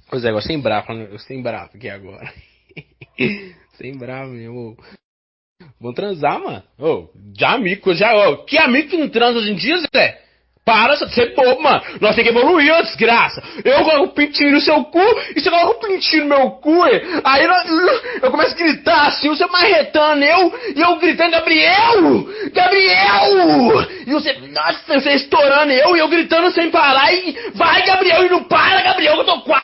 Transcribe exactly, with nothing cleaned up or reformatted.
Ô Zé, sem bravo, eu sem bravo aqui agora. Sem bravo mesmo. Vamos transar, mano. Ô, de amigo, já, ô, que amigo que não transa hoje em dia, Zé? Para de ser bobo, mano. Nós temos que evoluir, ô desgraça. Eu coloco o pintinho no seu cu e você coloca o pintinho no meu cu. E aí nós- eu começo a gritar assim, você marretando eu e eu gritando, Gabriel! Gabriel! E você, nossa, você estourando eu e eu gritando sem parar e vai, Gabriel, e não para, Gabriel, que eu tô quase.